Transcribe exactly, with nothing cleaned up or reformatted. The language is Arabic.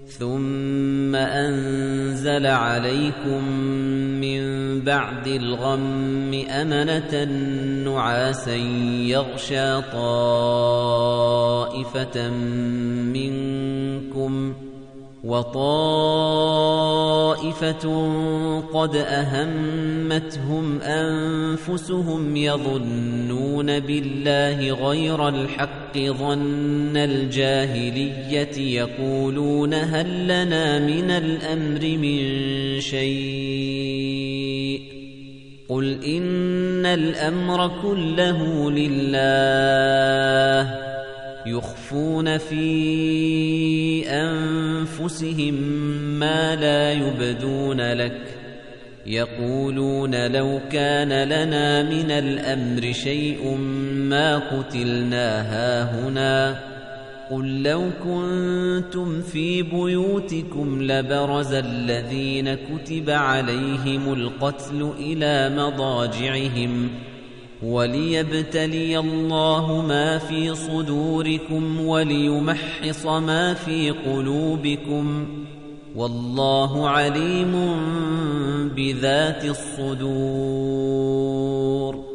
ثُمَّ أَنزَلَ عَلَيْكُم مِّن بَعْدِ الْغَمِّ أَمَنَةً نُّعَاسًا يَغْشَىٰ طَائِفَةً مِّنكُمْ وَطَائِفَةٌ قَدْ أَهَمَّتْهُمْ أَنفُسُهُمْ يَظُنُّونَ بِاللَّهِ غَيْرَ الْحَقِّ ظَنَّ الْجَاهِلِيَّةِ يَقُولُونَ هَل لَّنَا مِنَ الْأَمْرِ مِن شَيْءٍ قُلْ إِنَّ الْأَمْرَ كُلَّهُ لِلَّهِ يُخْفُونَ فِي أَنفُسِهِم مَّا لَا يُبْدُونَ لَكَ يَقُولُونَ لَوْ كَانَ لَنَا مِنَ الْأَمْرِ شَيْءٌ مَّا قُتِلْنَا هَاهُنَا قُل لَّوْ كُنتُمْ فِي بُيُوتِكُمْ لَبَرَزَ الَّذِينَ كُتِبَ عَلَيْهِمُ الْقَتْلُ إِلَىٰ مَضَاجِعِهِمْ وَلِيَبْتَلِيَ اللَّهُ مَا فِي صُدُورِكُمْ وَلِيُمَحِّصَ مَا فِي قُلُوبِكُمْ وَاللَّهُ عَلِيمٌ بِذَاتِ الصُّدُورِ